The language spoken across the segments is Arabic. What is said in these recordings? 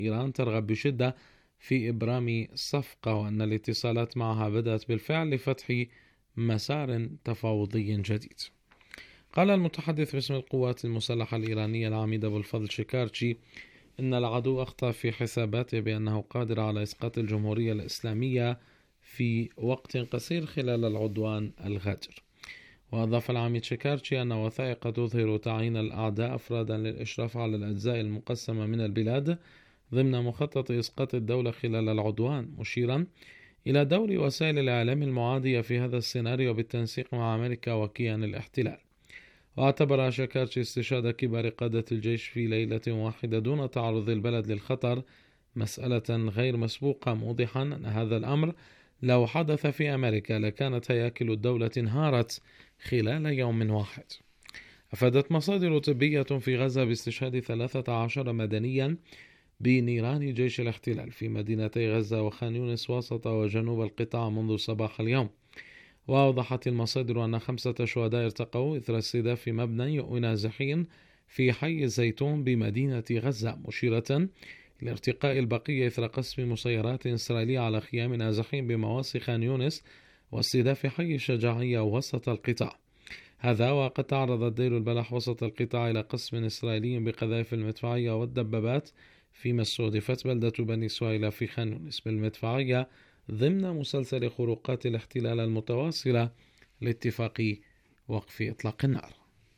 إيران ترغب بشدة في إبرام صفقة، وأن الاتصالات معها بدأت بالفعل لفتح مسار تفاوضي جديد. قال المتحدث باسم القوات المسلحة الإيرانية العميد أبو الفضل شكارتشي إن العدو أخطأ في حساباته بأنه قادر على إسقاط الجمهورية الإسلامية في وقت قصير خلال العدوان الغادر. وأضاف العميد شكارتشي أن وثائق تظهر تعيين الأعداء أفرادا للإشراف على الأجزاء المقسمة من البلاد ضمن مخطط إسقاط الدولة خلال العدوان، مشيرا إلى دور وسائل الإعلام المعادية في هذا السيناريو بالتنسيق مع أمريكا وكيان الاحتلال. واعتبر شكارتشي استشهاد كبار قادة الجيش في ليلة واحدة دون تعرض البلد للخطر مسألة غير مسبوقة، موضحا أن هذا الأمر لو حدث في أمريكا لكانت هياكل الدولة انهارت خلال يوم واحد. أفادت مصادر طبية في غزة باستشهاد 13 مدنيا بنيران جيش الاحتلال في مدينتي غزة وخان يونس وسط وجنوب القطاع منذ صباح اليوم. وأوضحت المصادر أن 5 شهداء ارتقوا إثر استهداف مبنى يؤوي نازحين في حي الزيتون بمدينة غزة، مشيرة إلى ارتقاء البقية إثر قصف مسيرات إسرائيلية على خيام نازحين بمواسي خان يونس واستهداف حي الشجاعية وسط القطاع. هذا وقد تعرضت دير البلح وسط القطاع إلى قصف إسرائيلي بقذائف المدفعية والدبابات، فيما استهدفت بلدة بني سويلة في خان يونس بالمدفعية ضمن مسلسل خروقات الاحتلال المتواصلة لاتفاق وقف إطلاق النار.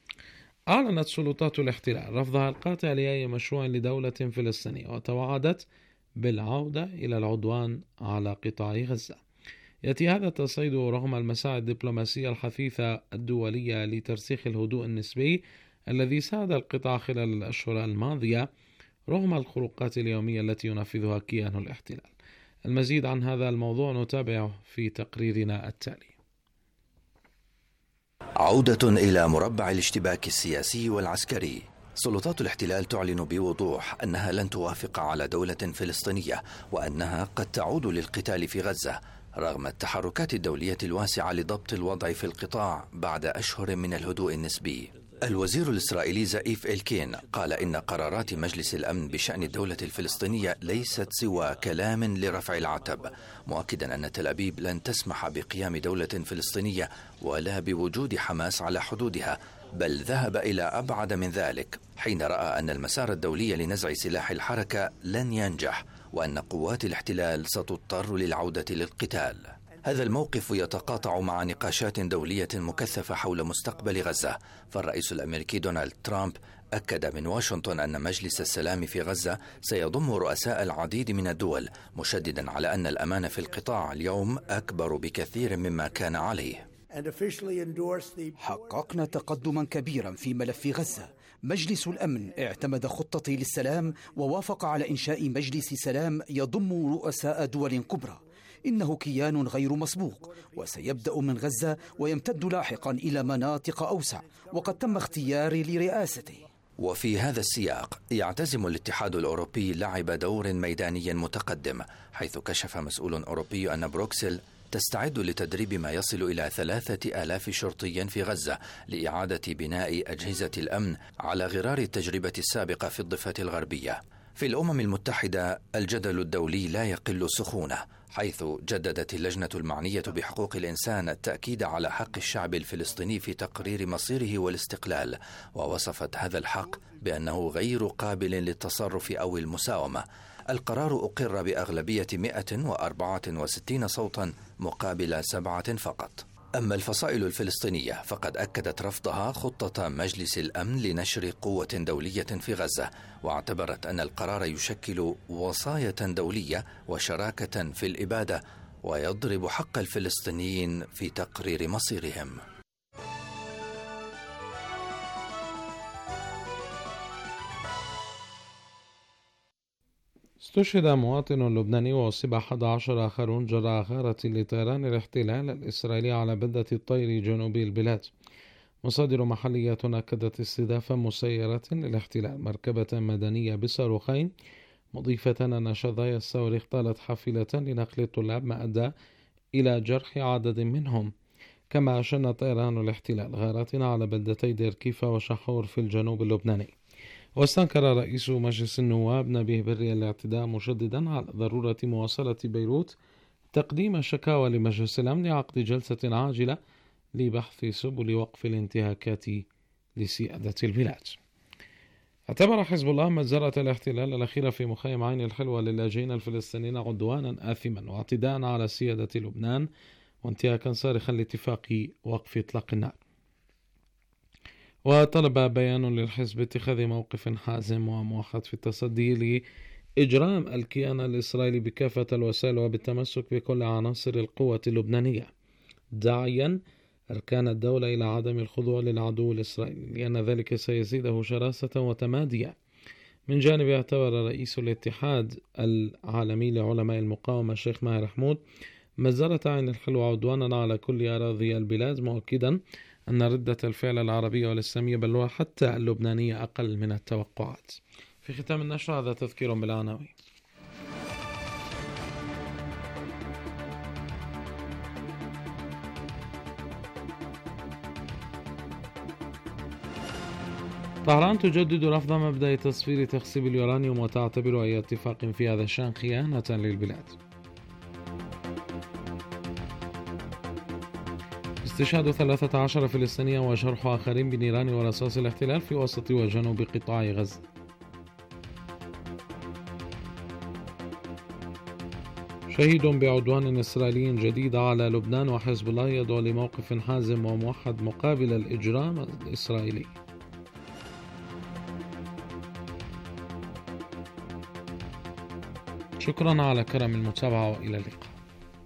أعلنت سلطات الاحتلال رفضها القاطع لأي مشروع لدولة فلسطينية، وتوعدت بالعودة إلى العدوان على قطاع غزة. يأتي هذا التصعيد رغم المساعي الدبلوماسية الحثيثة الدولية لترسيخ الهدوء النسبي الذي ساد القطاع خلال الأشهر الماضية رغم الخروقات اليومية التي ينفذها كيان الاحتلال. المزيد عن هذا الموضوع نتابعه في تقريرنا التالي. عودة إلى مربع الاشتباك السياسي والعسكري. سلطات الاحتلال تعلن بوضوح أنها لن توافق على دولة فلسطينية، وأنها قد تعود للقتال في غزة رغم التحركات الدولية الواسعة لضبط الوضع في القطاع بعد أشهر من الهدوء النسبي. الوزير الإسرائيلي زائف إلكين قال إن قرارات مجلس الأمن بشأن الدولة الفلسطينية ليست سوى كلام لرفع العتب، مؤكدا أن تل أبيب لن تسمح بقيام دولة فلسطينية ولا بوجود حماس على حدودها، بل ذهب إلى أبعد من ذلك حين رأى أن المسار الدولي لنزع سلاح الحركة لن ينجح، وأن قوات الاحتلال ستضطر للعودة للقتال. هذا الموقف يتقاطع مع نقاشات دولية مكثفة حول مستقبل غزة، فالرئيس الأمريكي دونالد ترامب أكد من واشنطن أن مجلس السلام في غزة سيضم رؤساء العديد من الدول، مشددا على أن الأمان في القطاع اليوم أكبر بكثير مما كان عليه. حققنا تقدما كبيرا في ملف غزة. مجلس الأمن اعتمد خطتي للسلام ووافق على إنشاء مجلس سلام يضم رؤساء دول كبرى. إنه كيان غير مسبوق وسيبدأ من غزة ويمتد لاحقا إلى مناطق أوسع، وقد تم اختياري لرئاسته. وفي هذا السياق يعتزم الاتحاد الأوروبي لعب دور ميداني متقدم، حيث كشف مسؤول أوروبي أن بروكسل تستعد لتدريب ما يصل إلى 3000 شرطي في غزة لإعادة بناء أجهزة الأمن على غرار التجربة السابقة في الضفة الغربية. في الأمم المتحدة الجدل الدولي لا يقل سخونة، حيث جددت اللجنة المعنية بحقوق الإنسان التأكيد على حق الشعب الفلسطيني في تقرير مصيره والاستقلال، ووصفت هذا الحق بأنه غير قابل للتصرف أو المساومة. القرار أقر بأغلبية 164 صوتا مقابل 7 فقط. أما الفصائل الفلسطينية فقد أكدت رفضها خطة مجلس الأمن لنشر قوة دولية في غزة، واعتبرت أن القرار يشكل وصاية دولية وشراكة في الإبادة، ويضرب حق الفلسطينيين في تقرير مصيرهم. استشهد مواطن لبناني وأصيب 11 آخرون جراء غارة لطيران الاحتلال الإسرائيلي على بلدة الطير جنوبي البلاد. مصادر محلية أكدت استهداف مسيرة للاحتلال مركبة مدنية بصاروخين، مضيفة أن شظايا الصواريخ طالت حافلة لنقل الطلاب ما أدى إلى جرح عدد منهم. كما شن طيران الاحتلال غارات على بلدتي دير كيفا وشحور في الجنوب اللبناني. واستنكر رئيس مجلس النواب نبيه بري الاعتداء، مشددا على ضرورة مواصلة بيروت تقديم الشكاوى لمجلس الأمن لعقد جلسة عاجلة لبحث سبل وقف الانتهاكات لسيادة البلاد. اعتبر حزب الله مجزرة الاحتلال الأخيرة في مخيم عين الحلوة للاجئين الفلسطينيين عدوانا آثما واعتداء على سيادة لبنان وانتهاكا صارخا لاتفاق وقف إطلاق النار. وطلب بيان للحزب اتخاذ موقف حازم وموحد في التصدي لإجرام الكيان الإسرائيلي بكافة الوسائل وبالتمسك بكل عناصر القوة اللبنانية، داعيا أركان الدولة إلى عدم الخضوع للعدو الإسرائيلي لأن ذلك سيزيده شراسة وتماديا. من جانب اعتبر رئيس الاتحاد العالمي لعلماء المقاومة الشيخ ماهر حمود مجزرة عين الحلوة عدوانا على كل أراضي البلاد، مؤكدا أن ردة الفعل العربية والإسلامية بل وحتى اللبنانية أقل من التوقعات. في ختام النشر هذا تذكير بالعناوين. طهران تجدد رفض مبدأ تصفير تخصيب اليورانيوم وتعتبر أي اتفاق في هذا الشأن خيانة للبلاد. استشهاد 13 فلسطينيا وجرح آخرين بنيران ورصاص الاحتلال في وسط وجنوب قطاع غزة. شهيد بعدوان إسرائيلي جديد على لبنان، وحزب الله يدعو لموقف حازم وموحد مقابل الإجرام الإسرائيلي. شكرا على كرم المتابعة وإلى اللقاء.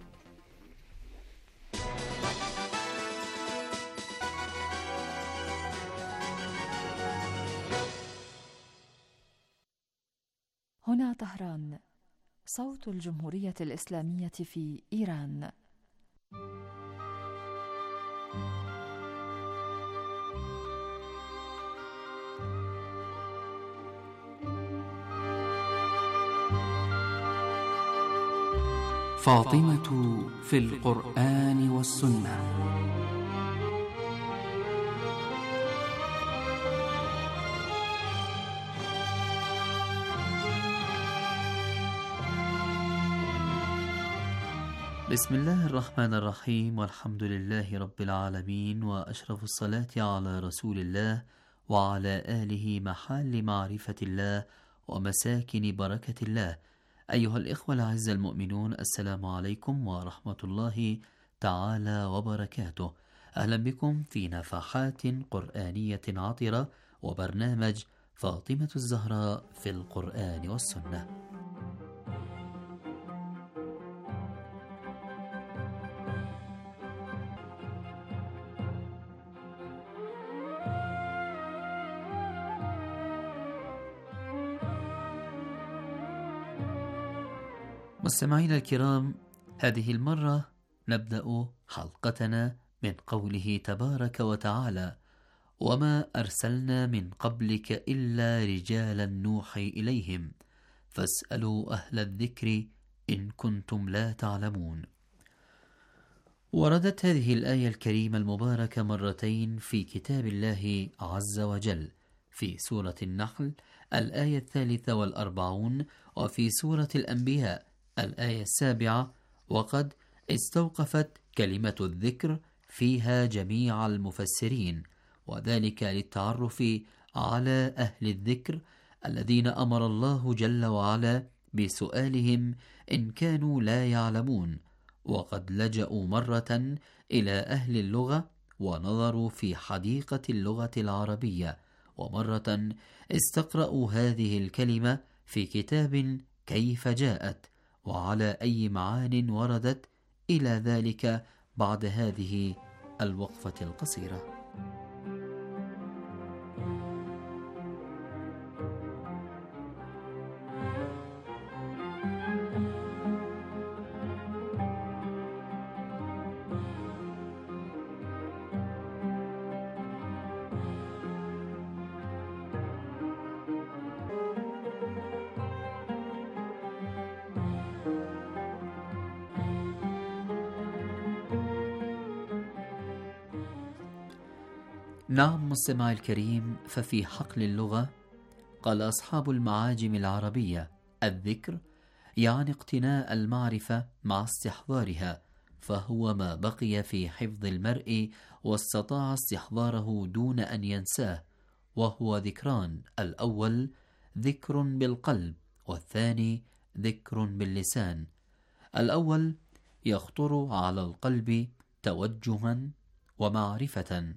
هنا طهران، صوت الجمهورية الإسلامية في إيران. فاطمة في القرآن والسنة. بسم الله الرحمن الرحيم، والحمد لله رب العالمين، وأشرف الصلاة على رسول الله وعلى آله محل معرفة الله ومساكن بركة الله. أيها الإخوة الأعزاء المؤمنون، السلام عليكم ورحمة الله تعالى وبركاته. أهلا بكم في نفحات قرآنية عطرة وبرنامج فاطمة الزهراء في القرآن والسنة. مستمعينا الكرام، هذه المرة نبدأ حلقتنا من قوله تبارك وتعالى: وما أرسلنا من قبلك إلا رجالا نوحي إليهم فاسألوا أهل الذكر إن كنتم لا تعلمون. وردت هذه الآية الكريمة المباركة مرتين في كتاب الله عز وجل، في سورة النحل الآية 43، وفي سورة الأنبياء الآية 7، وقد استوقفت كلمة الذكر فيها جميع المفسرين، وذلك للتعرف على أهل الذكر الذين أمر الله جل وعلا بسؤالهم إن كانوا لا يعلمون، وقد لجأوا مرة إلى أهل اللغة ونظروا في حديقة اللغة العربية، ومرة استقرأوا هذه الكلمة في كتاب كيف جاءت وعلى أي معان وردت، إلى ذلك بعد هذه الوقفة القصيرة. نعم مستمع الكريم، ففي حقل اللغة قال أصحاب المعاجم العربية: الذكر يعني اقتناء المعرفة مع استحضارها، فهو ما بقي في حفظ المرء واستطاع استحضاره دون أن ينساه، وهو ذكران: الأول ذكر بالقلب، والثاني ذكر باللسان. الأول يخطر على القلب توجها ومعرفة،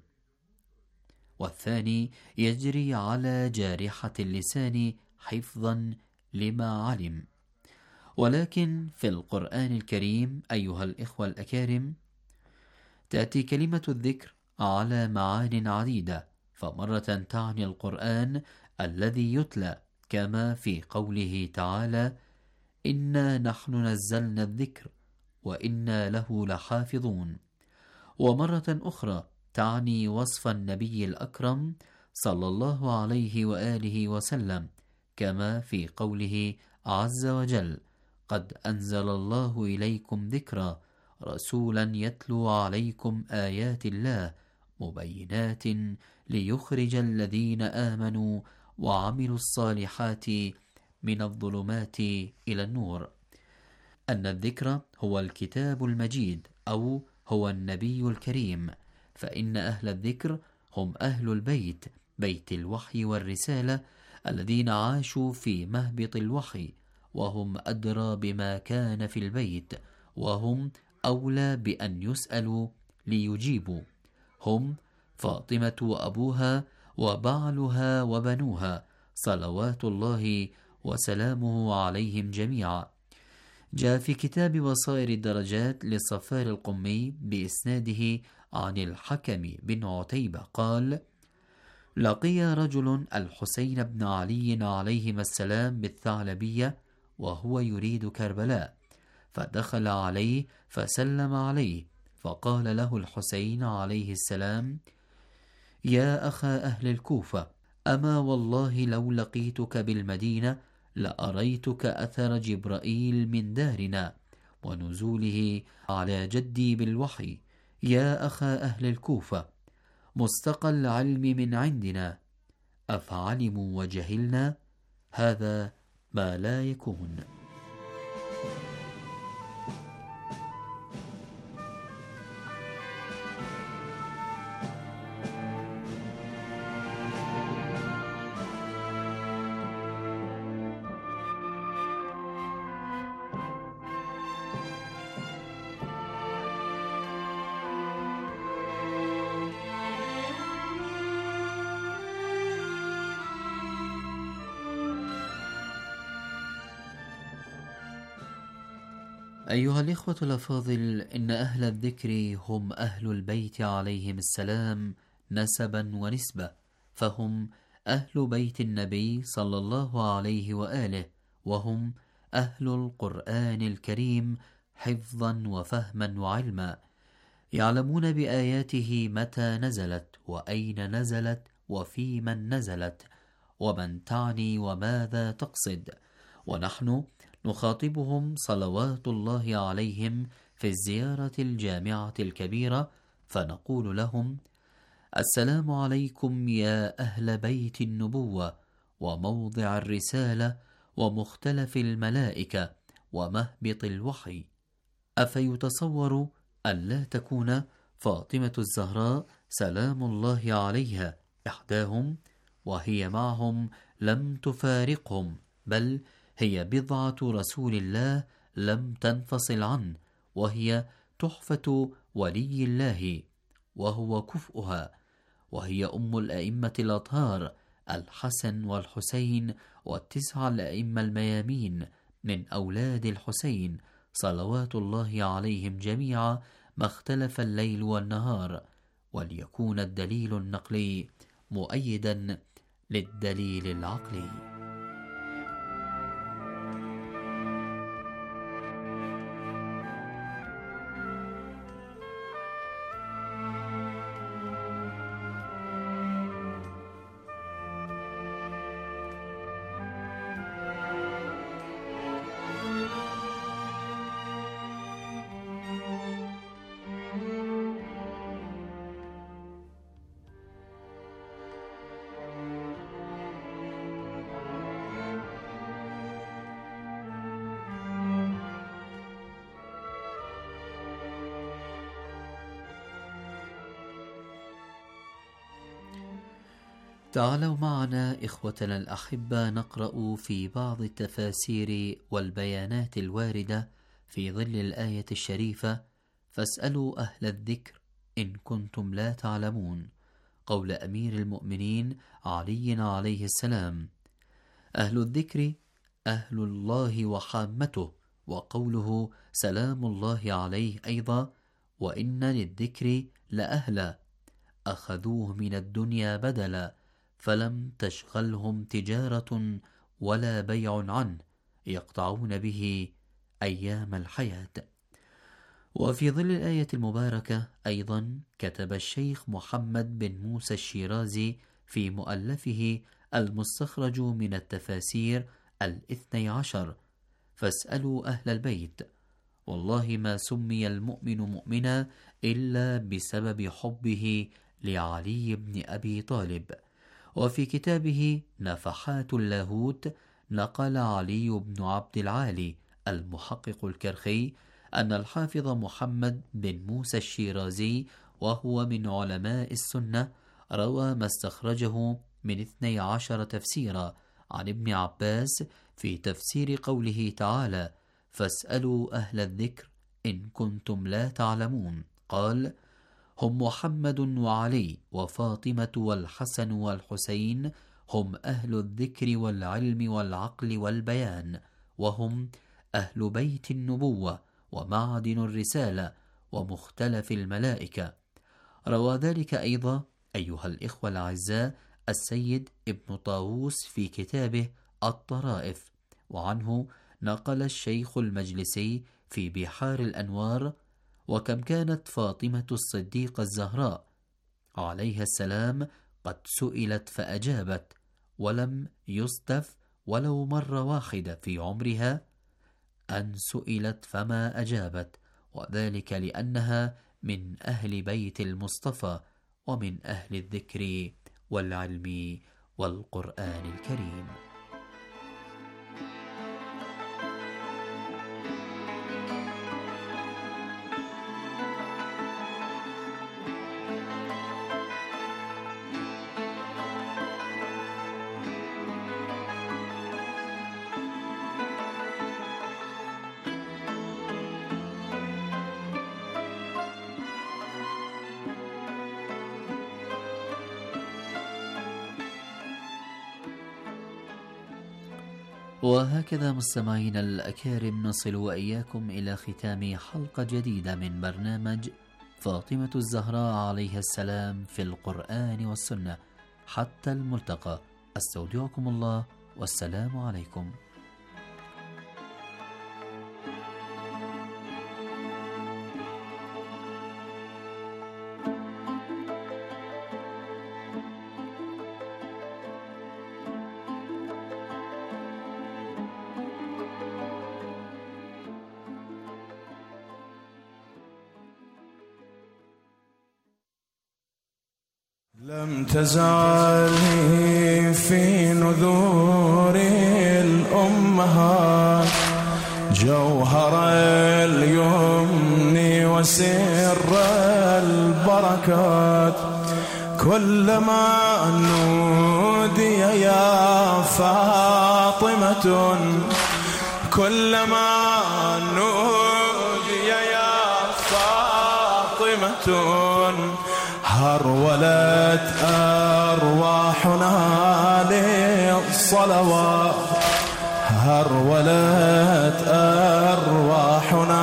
والثاني يجري على جارحة اللسان حفظا لما علم. ولكن في القرآن الكريم أيها الإخوة الأكارم تأتي كلمة الذكر على معان عديدة، فمرة تعني القرآن الذي يتلى كما في قوله تعالى: إنا نحن نزلنا الذكر وإنا له لحافظون. ومرة أخرى تعني وصف النبي الأكرم صلى الله عليه وآله وسلم، كما في قوله عز وجل: قد أنزل الله إليكم ذكرا رسولا يتلو عليكم آيات الله مبينات ليخرج الذين آمنوا وعملوا الصالحات من الظلمات إلى النور. أن الذكر هو الكتاب المجيد أو هو النبي الكريم، فإن أهل الذكر هم أهل البيت، بيت الوحي والرسالة، الذين عاشوا في مهبط الوحي، وهم أدرى بما كان في البيت، وهم أولى بأن يسألوا ليجيبوا. هم فاطمة وأبوها وبعلها وبنوها صلوات الله وسلامه عليهم جميعا. جاء في كتاب بصائر الدرجات لصفار القمي بإسناده عن الحكم بن عتيبة قال: لقي رجل الحسين بن علي عليهما السلام بالثعلبية وهو يريد كربلاء، فدخل عليه فسلم عليه، فقال له الحسين عليه السلام: يا أخا أهل الكوفة، أما والله لو لقيتك بالمدينة لأريتك أثر جبرائيل من دارنا ونزوله على جدي بالوحي. يا أخا أهل الكوفة، مستقى العلم من عندنا، أفعلموا وجهلنا؟ هذا ما لا يكون. أيها الإخوة الأفاضل، إن أهل الذكر هم أهل البيت عليهم السلام نسبا ونسبة، فهم أهل بيت النبي صلى الله عليه وآله، وهم أهل القرآن الكريم حفظا وفهما وعلما، يعلمون بآياته متى نزلت وأين نزلت وفي من نزلت ومن تعني وماذا تقصد. ونحن نخاطبهم صلوات الله عليهم في الزيارة الجامعة الكبيرة، فنقول لهم: السلام عليكم يا أهل بيت النبوة وموضع الرسالة ومختلف الملائكة ومهبط الوحي. أفيتصور أن لا تكون فاطمة الزهراء سلام الله عليها إحداهم، وهي معهم لم تفارقهم، بل هي بضعة رسول الله لم تنفصل عنه، وهي تحفة ولي الله وهو كفؤها، وهي أم الأئمة الأطهار الحسن والحسين والتسعة الأئمة الميامين من أولاد الحسين صلوات الله عليهم جميعا، ما اختلف الليل والنهار، وليكون الدليل النقلي مؤيدا للدليل العقلي. تعالوا معنا إخوتنا الأحبة نقرأ في بعض التفاسير والبيانات الواردة في ظل الآية الشريفة: فاسألوا أهل الذكر إن كنتم لا تعلمون، قول أمير المؤمنين علي عليه السلام. أهل الذكر أهل الله وحامته، وقوله سلام الله عليه أيضا: وإن للذكر لأهلا أخذوه من الدنيا بدلا فلم تشغلهم تجارة ولا بيع عنه يقطعون به أيام الحياة. وفي ظل الآية المباركة أيضا كتب الشيخ محمد بن موسى الشيرازي في مؤلفه المستخرج من التفاسير 12: فاسألوا أهل البيت، والله ما سمي المؤمن مؤمنا إلا بسبب حبه لعلي بن أبي طالب. وفي كتابه نفحات اللاهوت نقل علي بن عبد العالي المحقق الكرخي أن الحافظ محمد بن موسى الشيرازي، وهو من علماء السنة، روى ما استخرجه من 12 تفسيرا عن ابن عباس في تفسير قوله تعالى: فاسألوا أهل الذكر إن كنتم لا تعلمون. قال: هم محمد وعلي وفاطمة والحسن والحسين، هم أهل الذكر والعلم والعقل والبيان، وهم أهل بيت النبوة ومعدن الرسالة ومختلف الملائكة. روى ذلك أيضا أيها الإخوة الأعزاء السيد ابن طاووس في كتابه الطرائف، وعنه نقل الشيخ المجلسي في بحار الأنوار: وكم كانت فاطمة الصديقة الزهراء عليها السلام قد سئلت فأجابت، ولم يصدف ولو مرة واحدة في عمرها أن سئلت فما أجابت، وذلك لأنها من أهل بيت المصطفى ومن أهل الذكر والعلم والقرآن الكريم. وهكذا مستمعينا الأكارم نصل وإياكم إلى ختام حلقة جديدة من برنامج فاطمة الزهراء عليها السلام في القرآن والسنة. حتى الملتقى، أستودعكم الله والسلام عليكم. لم تزال في نذور الأمهات جوهر اليمن وسر البركات، كلما نودي يا فاطمة، كلما نودي يا فاطمة هرولت أرواحنا للصلوات، هرولت أرواحنا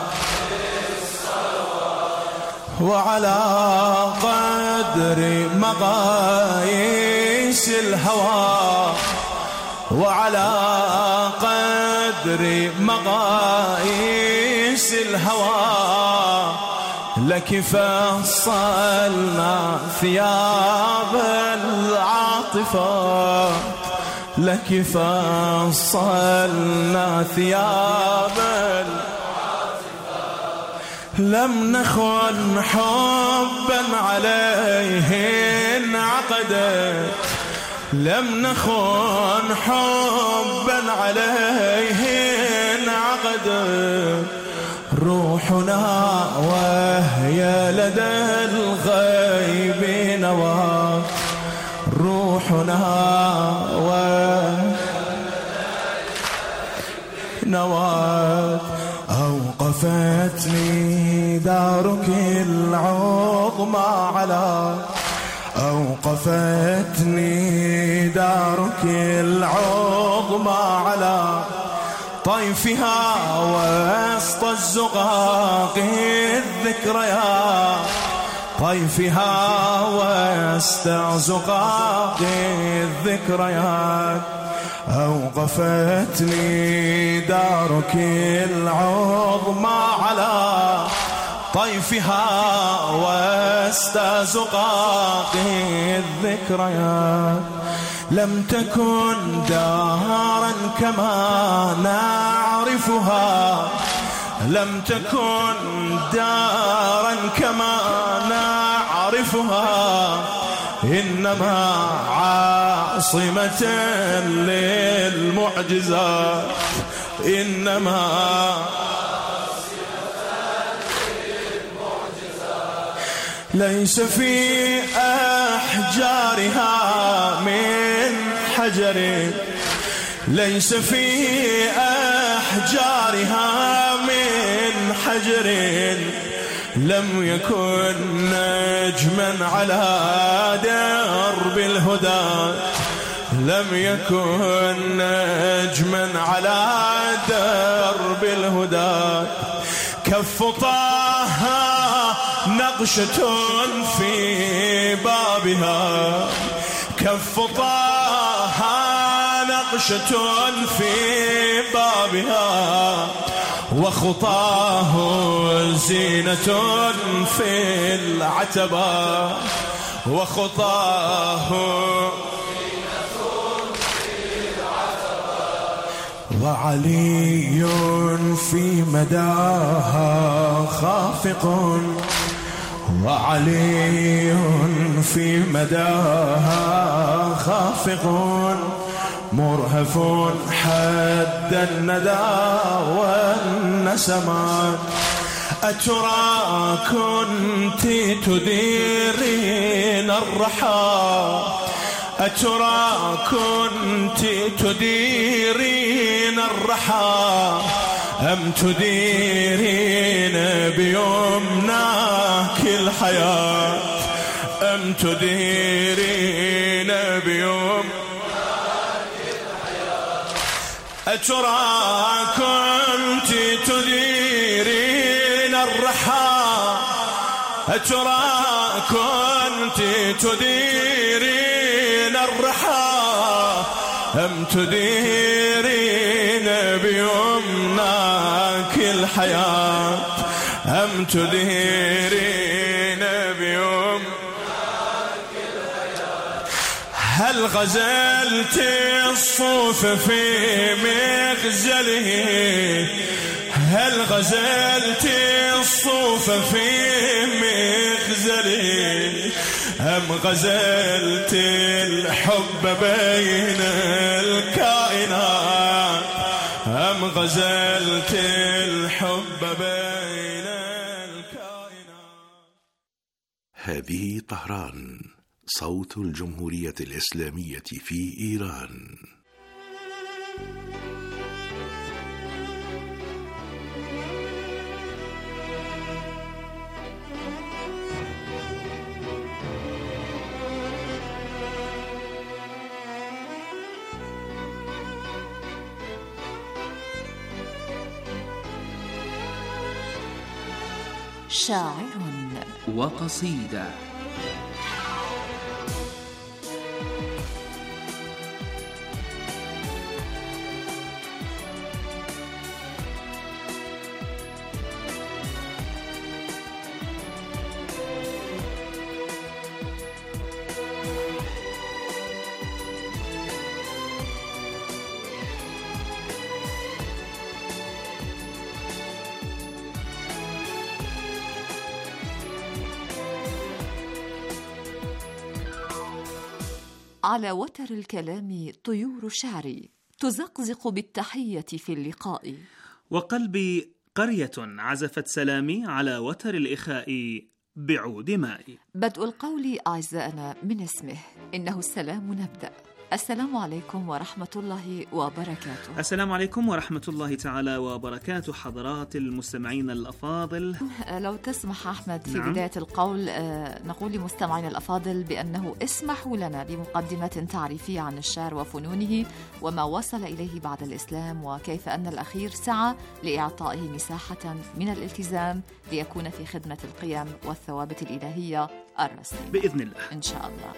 للصلوات، وعلى قدر مقاييس الهوى، وعلى قدر مقاييس الهوى لك فصلنا ثياب العاطفة، لك فصلنا ثياب العاطفة، لم نخن حبا عليه انعقدت، لم نخن حبا عليه انعقدت، روحنا وهي لدى الغيب نوى، روح نوات أوقفتني دارك العظمى على أوقفتني دارك العظمى على طيفها وسط الزقاق الذكريات طيفها وسط زقاق الذكريات أوقفتني دارك العظمى على طيفها وسط زقاق الذكريات لم تكن دارا كما نعرفها لم تكن دارا كما نعرفها إنما عاصمة للمعجزات إنما ليس في أحجارها من حجر ليس في أحجارها من حجر لم يكن نجما على درب الهدى لم يكن نجما على درب الهدى كف طه نقشة في بابها كف طه نقشة في بابها وخطاه زينة في العتبة وخطاه وعلي في مداها خافق وعلي في مداها خافق مرهف حد الندى والنسمات أترى كنت تديرين الرحى أترى كنت تديرين الرحى أم تديرين بيمناك الحياة أم تديرين بيمناك الحياة أترى كنت تديرين الرحى أترى كنت تديرين الرحى أم تديرين بيمناك الحياة أم تديرين بيمناك الحياة هل غزلت الصوف في مغزله هل غزلت الصوف في مغزله أم غزلت الحب بين الكائنات أم غزلت الحب بين الكائنات. هذه طهران صوت الجمهورية الإسلامية في إيران. شاعر وقصيدة. على وتر الكلام طيور شعري تزقزق بالتحية في اللقاء، وقلبي قرية عزفت سلامي على وتر الإخاء بعود مائي. بدء القول أعزائنا من اسمه، إنه السلام نبدأ. السلام عليكم ورحمة الله وبركاته. السلام عليكم ورحمة الله تعالى وبركاته حضرات المستمعين الأفاضل. لو تسمح أحمد في بداية القول نقول لمستمعين الأفاضل بأنه اسمحوا لنا بمقدمة تعريفية عن الشعر وفنونه وما وصل إليه بعد الإسلام، وكيف أن الأخير سعى لإعطائه مساحة من الالتزام ليكون في خدمة القيم والثوابت الإلهية الرسمية بإذن الله إن شاء الله.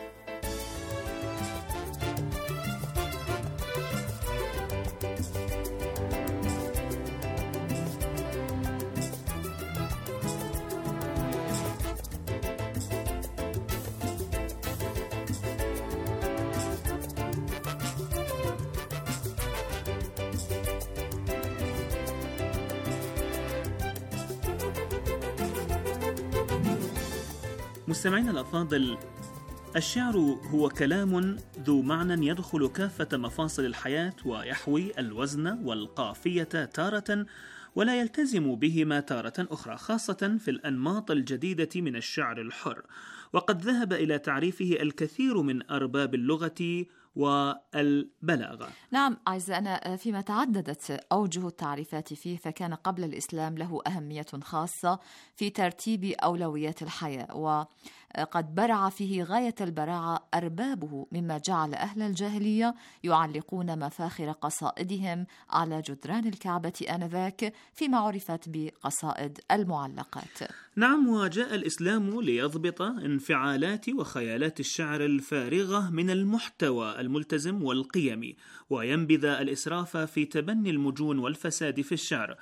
مستمعينا الأفاضل، الشعر هو كلام ذو معنى يدخل كافة مفاصل الحياة ويحوي الوزن والقافية تارة ولا يلتزم بهما تارة أخرى، خاصة في الأنماط الجديدة من الشعر الحر. وقد ذهب إلى تعريفه الكثير من أرباب اللغة والبلاغة. نعم أعزائنا، فيما تعددت أوجه التعريفات فيه فكان قبل الإسلام له أهمية خاصة في ترتيب أولويات الحياة، وقد برع فيه غاية البراعة أربابه، مما جعل أهل الجاهلية يعلقون مفاخر قصائدهم على جدران الكعبة آنذاك فيما عرفت بقصائد المعلقات. نعم، وجاء الإسلام ليضبط انفعالات وخيالات الشعر الفارغة من المحتوى الملتزم والقيمي، وينبذ الإسراف في تبني المجون والفساد في الشعر،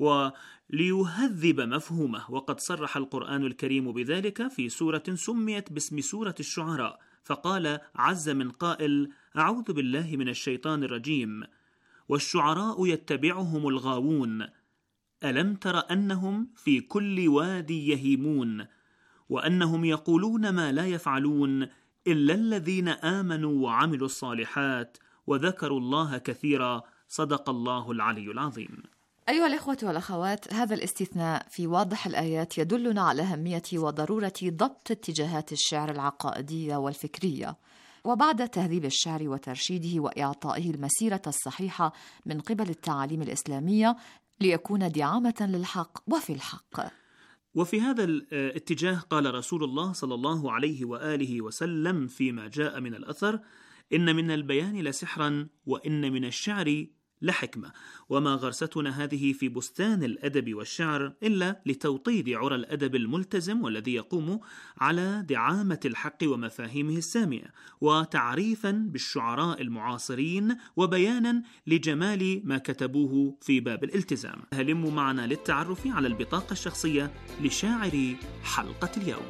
وليهذب مفهومه. وقد صرح القرآن الكريم بذلك في سورة سميت باسم سورة الشعراء، فقال عز من قائل: أعوذ بالله من الشيطان الرجيم، والشعراء يتبعهم الغاوون، ألم تر أنهم في كل وادي يهيمون، وأنهم يقولون ما لا يفعلون إلا الذين آمنوا وعملوا الصالحات وذكروا الله كثيرا، صدق الله العلي العظيم. أيها الإخوة والأخوات، هذا الاستثناء في واضح الآيات يدلنا على أهمية وضرورة ضبط اتجاهات الشعر العقائدية والفكرية، وبعد تهذيب الشعر وترشيده وإعطائه المسيرة الصحيحة من قبل التعاليم الإسلامية ليكون دعامة للحق وفي الحق. وفي هذا الاتجاه قال رسول الله صلى الله عليه وآله وسلم فيما جاء من الأثر: إن من البيان لسحرا وإن من الشعر لحكمة، وما غرستنا هذه في بستان الأدب والشعر إلا لتوطيد عرى الأدب الملتزم والذي يقوم على دعامة الحق ومفاهيمه السامية، وتعريفا بالشعراء المعاصرين وبيانا لجمال ما كتبوه في باب الالتزام. هلموا معنا للتعرف على البطاقة الشخصية لشاعر حلقة اليوم.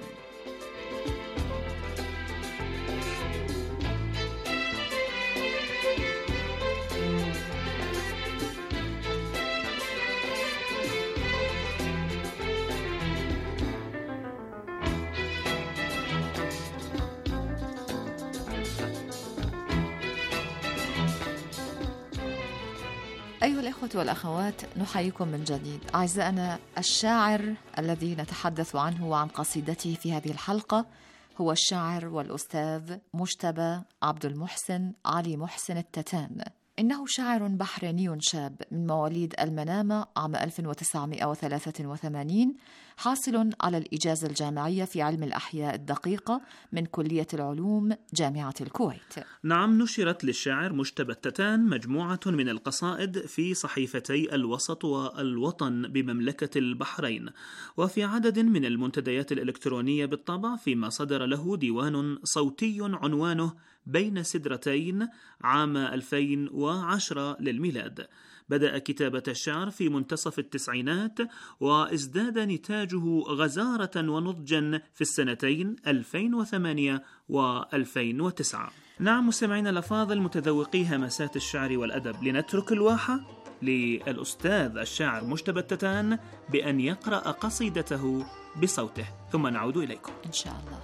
أيها الإخوة والأخوات، نحييكم من جديد. أعزائنا، الشاعر الذي نتحدث عنه وعن قصيدته في هذه الحلقة هو الشاعر والأستاذ مجتبى عبد المحسن علي محسن التتان. إنه شاعر بحريني شاب من مواليد المنامة عام 1983، حاصل على الإجازة الجامعية في علم الأحياء الدقيقة من كلية العلوم جامعة الكويت. نعم، نشرت للشاعر مجتبى التتان مجموعة من القصائد في صحيفتي الوسط والوطن بمملكة البحرين، وفي عدد من المنتديات الإلكترونية بالطبع، فيما صدر له ديوان صوتي عنوانه بين سدرتين عام 2010 للميلاد. بدأ كتابة الشعر في منتصف التسعينات، وازداد نتاجه غزارة ونضجا في السنتين 2008 و2009. نعم مستمعينا الأفاضل، متذوقي همسات الشعر والأدب، لنترك الواحة للأستاذ الشاعر مجتبى التتان بأن يقرأ قصيدته بصوته، ثم نعود إليكم إن شاء الله.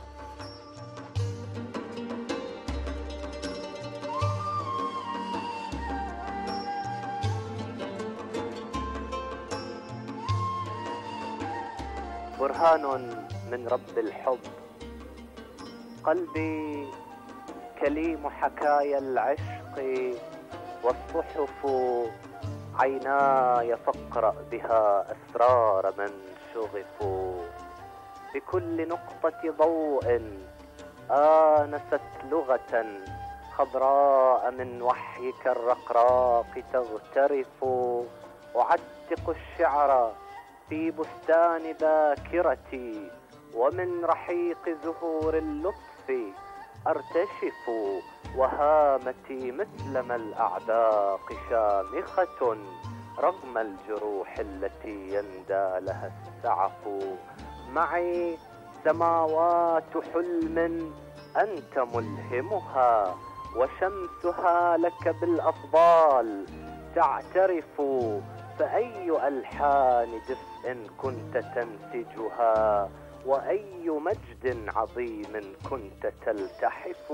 برهان من رب الحب، قلبي كليم حكايا العشق والصحف عيناي فاقرأ بها أسرار من شغفوا. بكل نقطة ضوء آنست لغة خضراء من وحيك الرقراق تغترف. أعتق الشعر في بستان باكرتي ومن رحيق زهور اللطف أرتشف. وهامتي مثلما الأعداق شامخة رغم الجروح التي يندى لها السعف. معي سماوات حلم أنت ملهمها وشمسها لك بالأفضال تعترف. فأي ألحان دفء كنت تنسجها وأي مجد عظيم كنت تلتحف.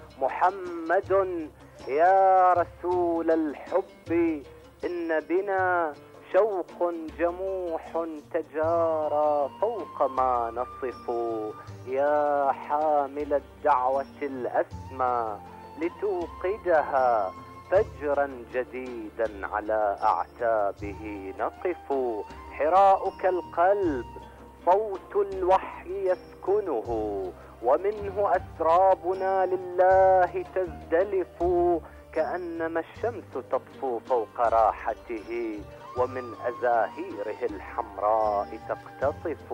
محمد يا رسول الحب إن بنا شوق جموح تجارى فوق ما نصف. يا حامل الدعوة الأسمى لتوقدها فجرا جديدا على أعتابه نقف. حراؤك القلب صوت الوحي يسكنه ومنه أسرابنا لله تزدلف. كأنما الشمس تطفو فوق راحته ومن أزاهيره الحمراء تقتطف.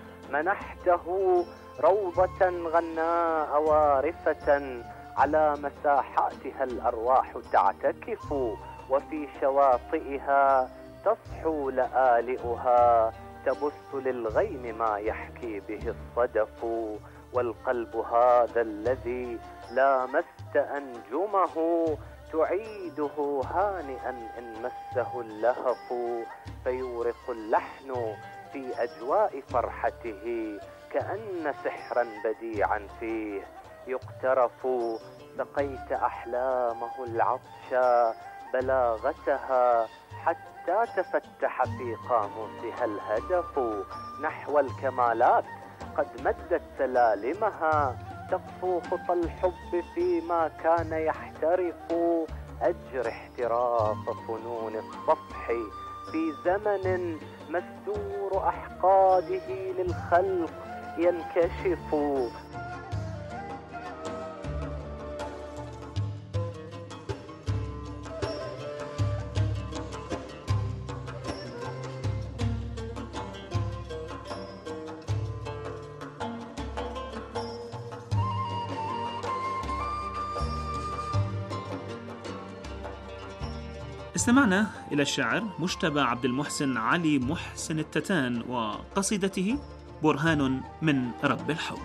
منحته روضة غناء وارفة على مساحاتها الأرواح تعتكف. وفي شواطئها تصحو لآلئها تبث للغيم ما يحكي به الصدف. والقلب هذا الذي لامست أنجمه تعيده هانئا إن مسه اللهف. فيورق اللحن في أجواء فرحته كأن سحرا بديعا فيه يقترف. سقيت أحلامه العطشا بلاغتها حتى تفتح في قاموسها الهدف. نحو الكمالات قد مدت سلالمها تقفو خطى الحب فيما كان يحترف. أجر احتراف فنون الصفح في زمن مستور أحقاده للخلق ينكشف. استمعنا إلى الشاعر مجتبى عبد المحسن علي محسن التتان وقصيدته برهان من رب الحب.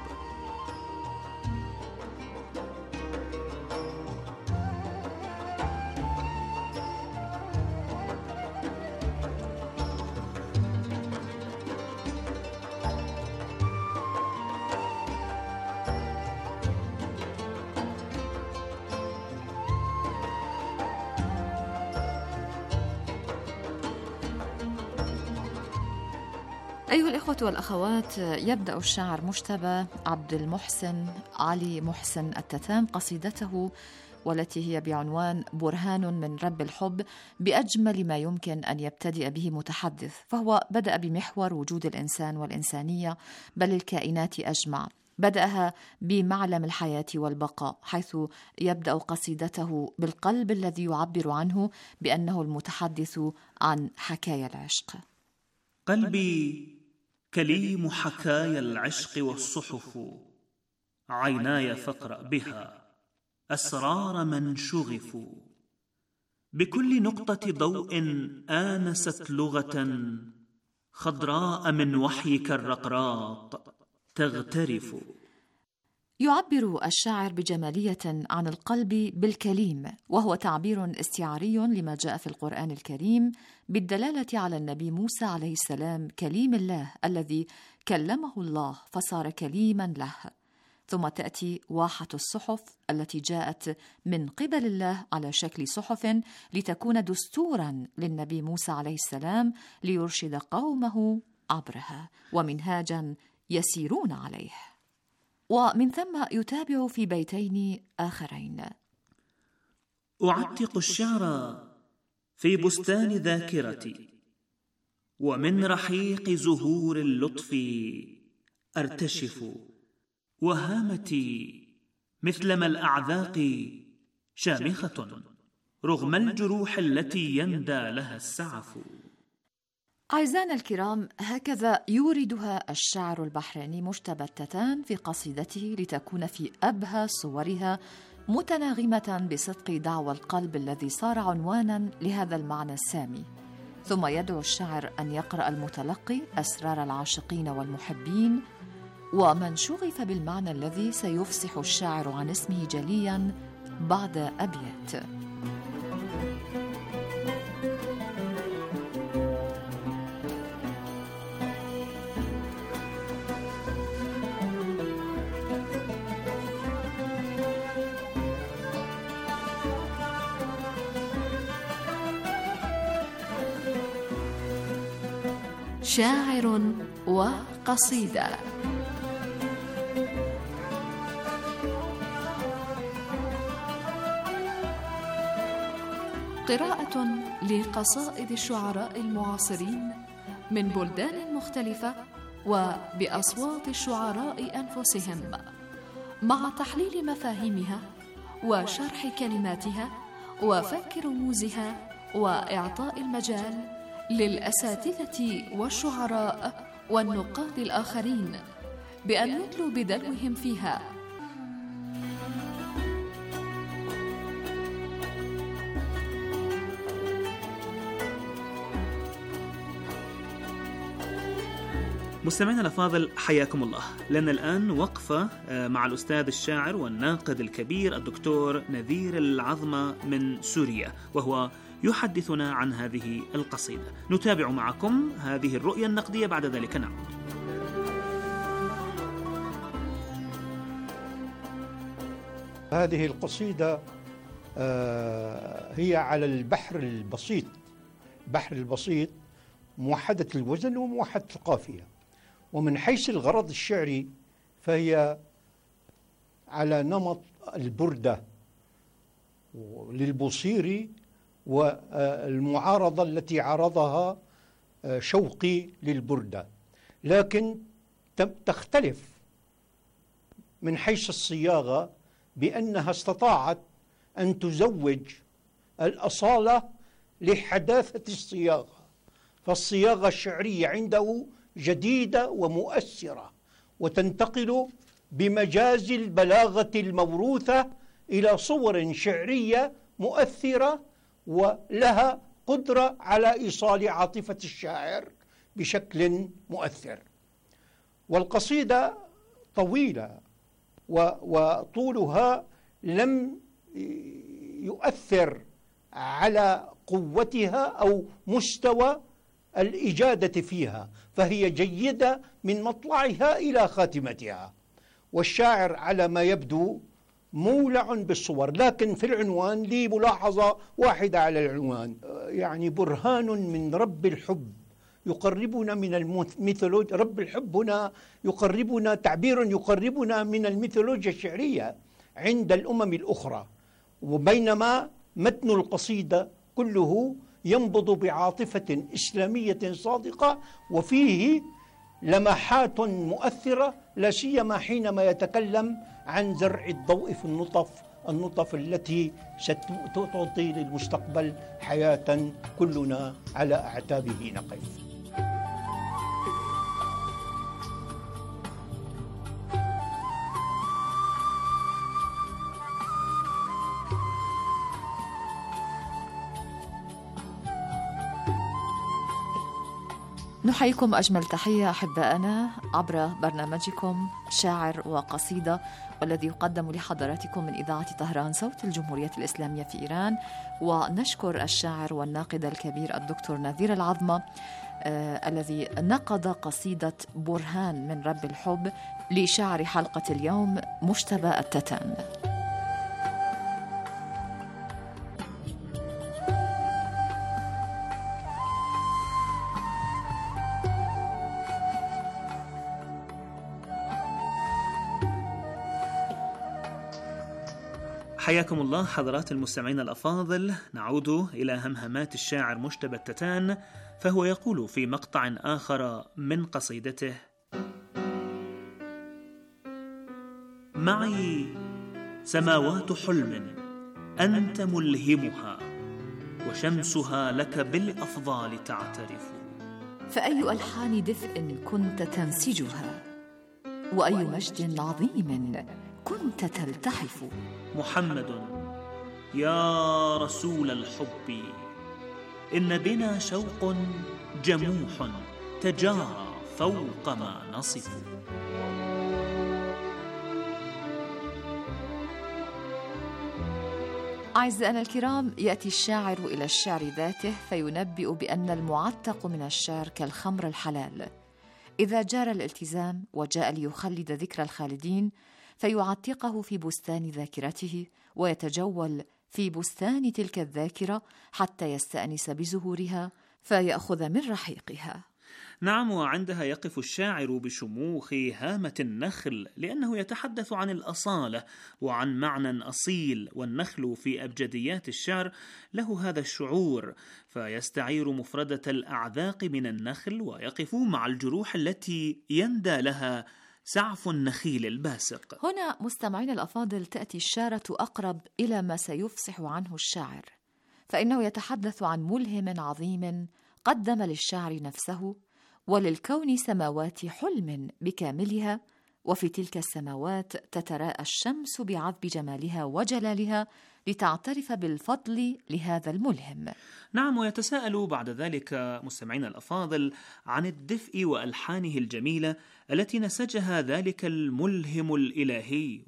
أيها الإخوة والأخوات، يبدأ الشاعر مجتبى عبد المحسن علي محسن التتان قصيدته والتي هي بعنوان برهان من رب الحب بأجمل ما يمكن أن يبتدئ به متحدث، فهو بدأ بمحور وجود الإنسان والإنسانية بل الكائنات أجمع. بدأها بمعلم الحياة والبقاء، حيث يبدأ قصيدته بالقلب الذي يعبر عنه بأنه المتحدث عن حكايا العشق. قلبي كليم حكايا العشق والصحف، عيناي فاقرأ بها أسرار من شغفوا. بكل نقطة ضوء آنست لغة خضراء من وحيك الرقراق تغترف. يعبر الشاعر بجمالية عن القلب بالكليم، وهو تعبير استعاري لما جاء في القرآن الكريم بالدلالة على النبي موسى عليه السلام كليم الله الذي كلمه الله فصار كليما له. ثم تأتي واحة الصحف التي جاءت من قبل الله على شكل صحف لتكون دستورا للنبي موسى عليه السلام ليرشد قومه عبرها ومنهاجا يسيرون عليه. ومن ثم يتابع في بيتين آخرين: أعتق الشعر في بستان ذاكرتي، ومن رحيق زهور اللطف أرتشف، وهامتي مثلما الأعذاق شامخة رغم الجروح التي يندى لها السعف. أعزائنا الكرام، هكذا يوردها الشاعر البحريني مجتبى التتان في قصيدته لتكون في أبهى صورها متناغمة بصدق دعوى القلب الذي صار عنوانا لهذا المعنى السامي. ثم يدعو الشاعر أن يقرأ المتلقي أسرار العاشقين والمحبين، ومن شغف بالمعنى الذي سيفصح الشاعر عن اسمه جليا بعد أبيات: شاعر وقصيدة. قراءة لقصائد الشعراء المعاصرين من بلدان مختلفة وبأصوات الشعراء أنفسهم، مع تحليل مفاهيمها وشرح كلماتها وفك رموزها، وإعطاء المجال للأساتذة والشعراء والنقاد الآخرين بأن يدلوا بدلوهم فيها. مستمعينا الأفاضل، حياكم الله. لنا الآن وقفة مع الأستاذ الشاعر والناقد الكبير الدكتور نذير العظمة من سوريا، وهو يحدثنا عن هذه القصيدة. نتابع معكم هذه الرؤية النقدية، بعد ذلك نعود. هذه القصيدة هي على البحر البسيط، بحر البسيط موحدة الوزن وموحدة القافية. ومن حيث الغرض الشعري فهي على نمط البردة للبوصيري والمعارضة التي عرضها شوقي للبردة، لكن تختلف من حيث الصياغة بأنها استطاعت أن تزوج الأصالة لحداثة الصياغة، فالصياغة الشعرية عنده جديدة ومؤثرة، وتنتقل بمجاز البلاغة الموروثة إلى صور شعرية مؤثرة ولها قدرة على إيصال عاطفة الشاعر بشكل مؤثر. والقصيدة طويلة وطولها لم يؤثر على قوتها أو مستوى الإجادة فيها، فهي جيدة من مطلعها إلى خاتمتها. والشاعر على ما يبدو مولع بالصور. لكن في العنوان لي ملاحظة واحدة على العنوان، يعني برهان من رب الحب يقربنا من الميثولوجيا. رب الحب هنا يقربنا، تعبير يقربنا من الميثولوجيا الشعرية عند الأمم الأخرى، وبينما متن القصيدة كله ينبض بعاطفة إسلامية صادقة، وفيه لمحات مؤثرة، لا سيما حينما يتكلم عن زرع الضوء في النطف التي ستعطي للمستقبل حياة كلنا على أعتابه نقف. نحييكم أجمل تحية أحبائنا عبر برنامجكم شاعر وقصيدة، والذي يقدم لحضراتكم من إذاعة طهران صوت الجمهورية الإسلامية في إيران. ونشكر الشاعر والناقد الكبير الدكتور نذير العظمة الذي نقد قصيدة برهان من رب الحب لشاعر حلقة اليوم مجتبى التتان. حياكم الله حضرات المستمعين الأفاضل. نعود إلى همهمات الشاعر مجتبى التتان، فهو يقول في مقطع آخر من قصيدته: معي سماوات حلم أنت ملهمها، وشمسها لك بالأفضال تعترف. فأي ألحان دفء كنت تنسجها، وأي مجد عظيم كنت تلتحف. محمد يا رسول الحب، إن بنا شوق جموح تجارى فوق ما نصف. أعزائنا الكرام، يأتي الشاعر إلى الشعر ذاته فينبئ بأن المعتق من الشعر كالخمر الحلال، إذا جار الالتزام وجاء ليخلد ذكر الخالدين فيعتقه في بستان ذاكرته، ويتجول في بستان تلك الذاكرة حتى يستأنس بزهورها فيأخذ من رحيقها. نعم، وعندها يقف الشاعر بشموخ هامة النخل، لأنه يتحدث عن الأصالة وعن معنى أصيل، والنخل في أبجديات الشعر له هذا الشعور، فيستعير مفردة الأعذاق من النخل ويقف مع الجروح التي يندى لها سعف النخيل الباسق. هنا مستمعين الأفاضل تأتي الشارة أقرب إلى ما سيفصح عنه الشاعر، فإنه يتحدث عن ملهم عظيم قدم للشاعر نفسه وللكون سماوات حلم بكاملها، وفي تلك السماوات تتراءى الشمس بعذب جمالها وجلالها لتعترف بالفضل لهذا الملهم. نعم، ويتساءل بعد ذلك مستمعين الأفاضل عن الدفء وألحانه الجميلة التي نسجها ذلك الملهم الإلهي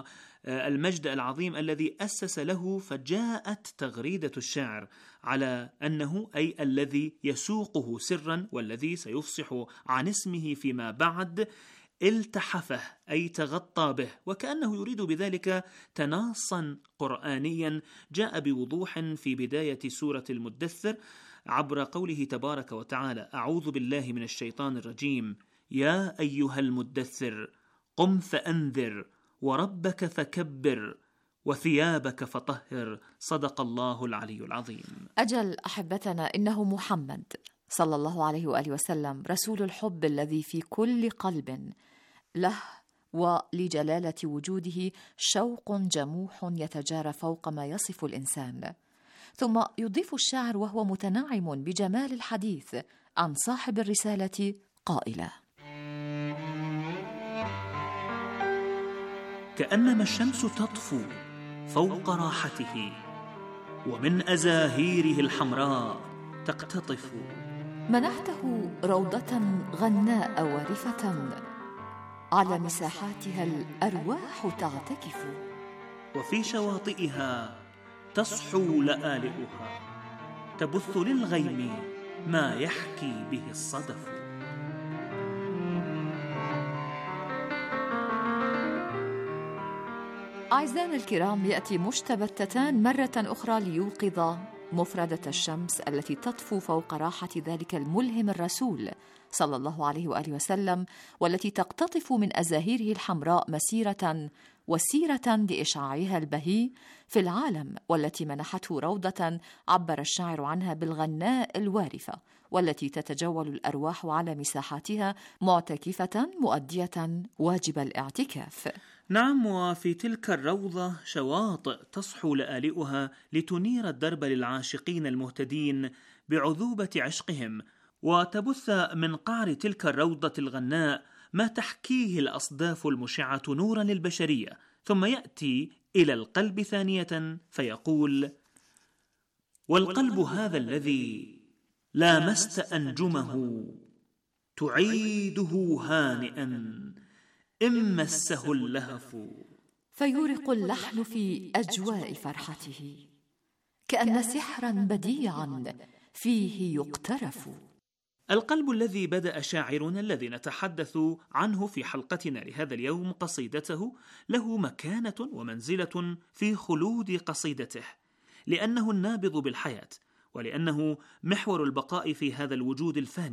والمجد العظيم الذي أسس له، فجاءت تغريدة الشاعر على أنه أي الذي يسوقه سرا والذي سيفصح عن اسمه فيما بعد التحفه، أي تغطى به، وكأنه يريد بذلك تناصا قرآنيا جاء بوضوح في بداية سورة المدثر عبر قوله تبارك وتعالى: أعوذ بالله من الشيطان الرجيم، يا أيها المدثر قم فأنذر وربك فكبر وثيابك فطهر. صدق الله العلي العظيم. أجل أحبتنا، إنه محمد صلى الله عليه وآله وسلم رسول الحب الذي في كل قلب له ولجلالة وجوده شوق جموح يتجارى فوق ما يصف الإنسان. ثم يضيف الشاعر وهو متنعم بجمال الحديث عن صاحب الرسالة قائلا: كأنما الشمس تطفو فوق راحته، ومن أزاهيره الحمراء تقتطف. منحته روضة غناء وارفة، على مساحاتها الأرواح تعتكف، وفي شواطئها تصحو لآلئها، تبث للغيم ما يحكي به الصدف. أعزائنا الكرام، يأتي مجتبى التتان مرة أخرى ليوقظ مفردة الشمس التي تطفو فوق راحة ذلك الملهم الرسول صلى الله عليه وآله وسلم، والتي تقتطف من أزاهيره الحمراء مسيرة وسيرة لإشعاعها البهي في العالم، والتي منحته روضة عبر الشاعر عنها بالغناء الوارفة، والتي تتجول الأرواح على مساحاتها معتكفة مؤدية واجب الاعتكاف. نعم، وفي تلك الروضة شواطئ تصحو لآلئها لتنير الدرب للعاشقين المهتدين بعذوبة عشقهم، وتبث من قعر تلك الروضة الغناء ما تحكيه الأصداف المشعة نورا للبشرية، ثم يأتي إلى القلب ثانية فيقول: والقلب هذا الذي لامست أنجمه تعيده هانئا إن مسه اللهف. فيورق اللحن في أجواء فرحته كأن سحرا بديعا فيه يقترف. القلب الذي بدأ شاعرنا الذي نتحدث عنه في حلقتنا لهذا اليوم قصيدته له مكانة ومنزلة في خلود قصيدته، لأنه النابض بالحياة، ولأنه محور البقاء في هذا الوجود الفاني،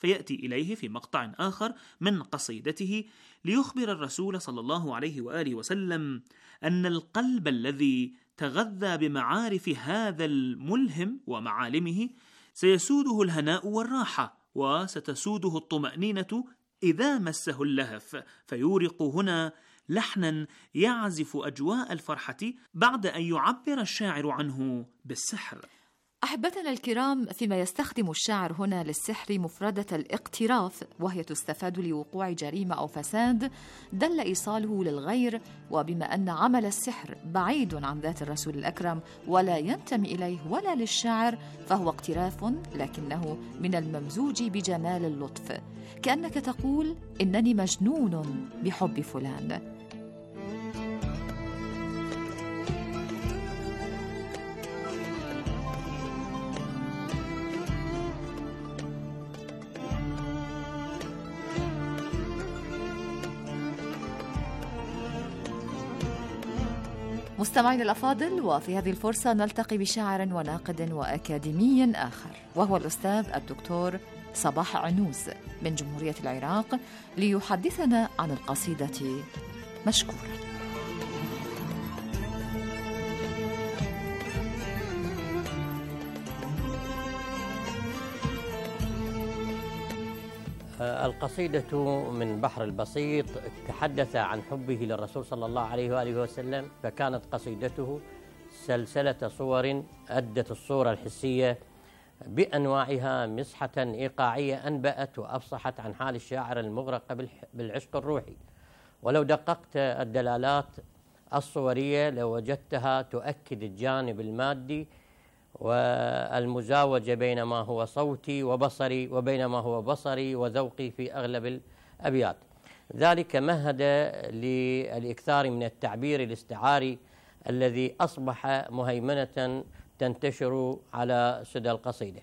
فيأتي إليه في مقطع آخر من قصيدته ليخبر الرسول صلى الله عليه وآله وسلم أن القلب الذي تغذى بمعارف هذا الملهم ومعالمه سيسوده الهناء والراحة، وستسوده الطمأنينة إذا مسه اللهف، فيورق هنا لحنا يعزف أجواء الفرحة بعد أن يعبر الشاعر عنه بالسحر. أحبتنا الكرام، فيما يستخدم الشاعر هنا للسحر مفردة الاقتراف، وهي تستفاد لوقوع جريمة أو فساد دل إيصاله للغير، وبما أن عمل السحر بعيد عن ذات الرسول الأكرم ولا ينتمي إليه ولا للشاعر، فهو اقتراف لكنه من الممزوج بجمال اللطف، كأنك تقول إنني مجنون بحب فلان. مستمعين الأفاضل، وفي هذه الفرصة نلتقي بشاعر وناقد وأكاديمي آخر، وهو الأستاذ الدكتور صباح عنوز من جمهورية العراق، ليحدثنا عن القصيدة مشكورا. القصيدة من بحر البسيط تحدث عن حبه للرسول صلى الله عليه وآله وسلم، فكانت قصيدته سلسلة صور أدت الصورة الحسية بأنواعها مسحة إيقاعية أنبأت وأفصحت عن حال الشاعر المغرق بالعشق الروحي. ولو دققت الدلالات الصورية لوجدتها تؤكد الجانب المادي والمزاوجة بين ما هو صوتي وبصري وبين ما هو بصري وذوقي في أغلب الأبيات. ذلك مهد للإكثار من التعبير الاستعاري الذي أصبح مهيمنة تنتشر على سدى القصيدة،